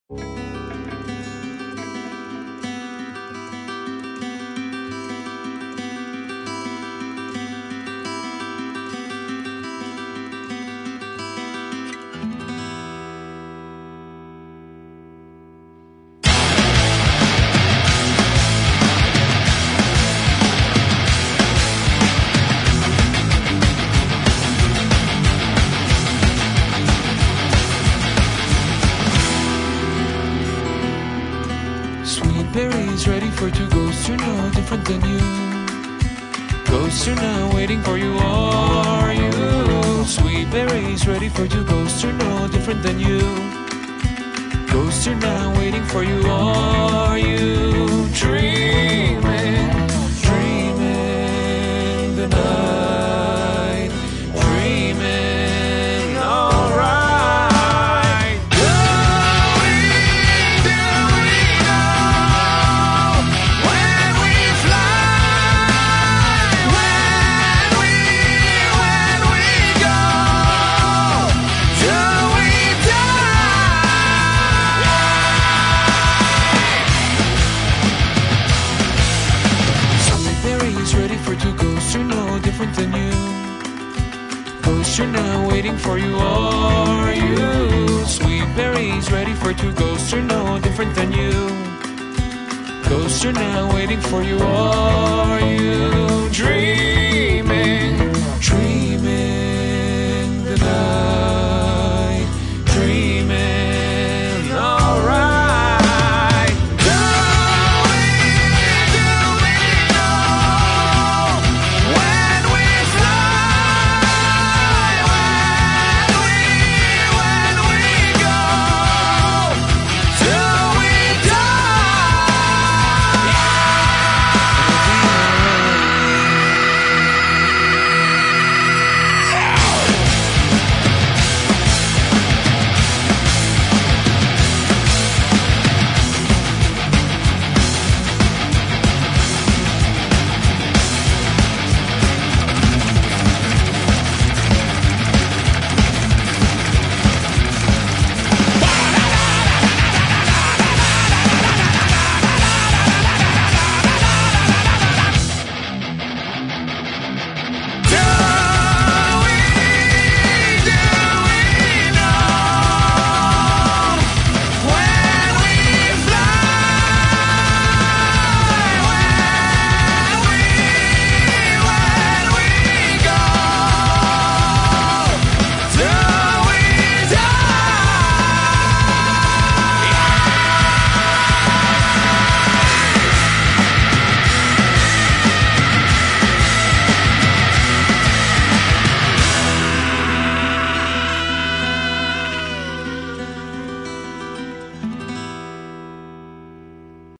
Berries ready for two ghosts who know different than you. Ghosts are now waiting for you, are you? Sweet berries ready for two ghosts who know different than you. Ghosts are now waiting for you, are you? Dreaming, dreaming the night, dreaming alright. Than you. Ghosts are now waiting for you, are you? Sweet berries ready for two ghosts are no different than you. Ghosts are now waiting for you, are you? Dream